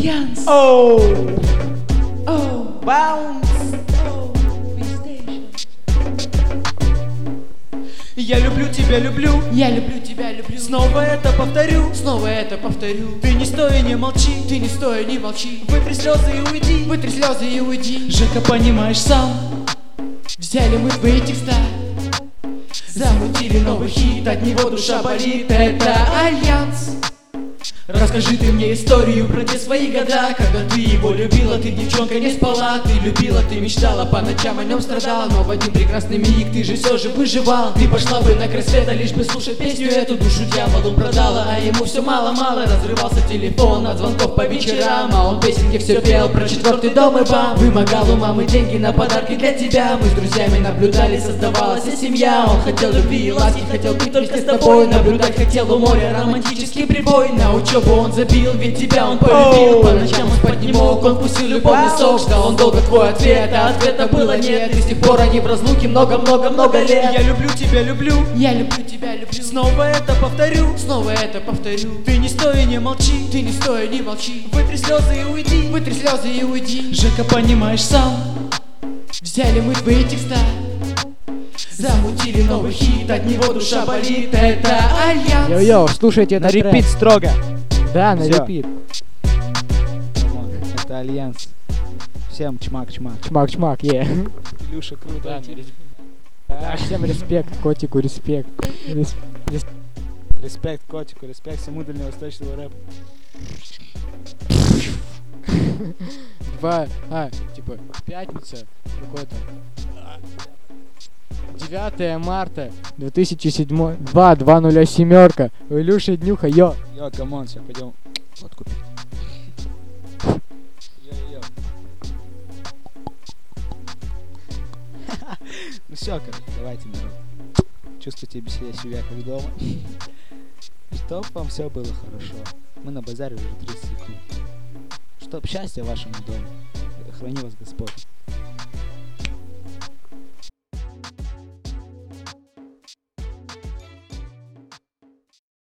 Альянс. Баунс. Я люблю тебя, люблю. Я люблю тебя, люблю. Снова это повторю. Снова это повторю. Ты не стой, не молчи. Ты не стой, не молчи. Вытри слезы и уйди. Вытри слезы и уйди. Жека, понимаешь сам. Взяли мы твои текста, Замутили новый хит, от него душа болит. Это Альянс. Расскажи ты мне историю про те свои года, когда ты его любила, ты девчонка не спала. Ты любила, ты мечтала, по ночам о нем страдала. Но в один прекрасный миг ты же все же выживал. Ты пошла бы на край света, лишь бы слушать песню эту. Душу дьяволу продала, а ему все мало-мало. Разрывался телефон от звонков по вечерам, а он песенки все пел про 4-й дом и вам. Вымогал у мамы деньги на подарки для тебя. Мы с друзьями наблюдали, создавалась семья. Он хотел любви и ласки, хотел быть только с тобой. Наблюдать хотел у моря романтический прибой. На учебу он забил, ведь тебя он полюбил. По ночам он спать не мог, он вкусил любовный сок. Ждал он долго твой ответ, а ответа было нет. И с тех пор они в разлуке много-много-много лет. Я люблю тебя, люблю. Я люблю тебя, люблю. Снова это повторю. Снова это повторю. Ты не стой и не молчи. Ты не стой, не молчи. Вытри слезы и уйди. Вытри слезы и уйди. Жека, понимаешь сам. Взяли мы твои текста, Замутили новый хит, от него душа болит. Это Альянс. Йо-йо, слушайте На этот репит трек. строго. Да, на Всё. репит. Это Альянс. Всем чмак-чмак. Чмак-чмак, Илюша, круто. Всем респект, котику респект. Респект котику, респект всему дальневосточному рэпу. Пятница, какой-то 9 марта 2007, 2-2-0-7, у Илюши днюха, йо. Йо, камон, сейчас пойдем водку пить. Йо-йо-йо. Ну все, короче, давайте, народ. Чувствуйте себя как дома. Чтоб вам все было хорошо. Мы на базаре уже 30 секунд. Чтоб счастье вашему дому. Храни вас Господь.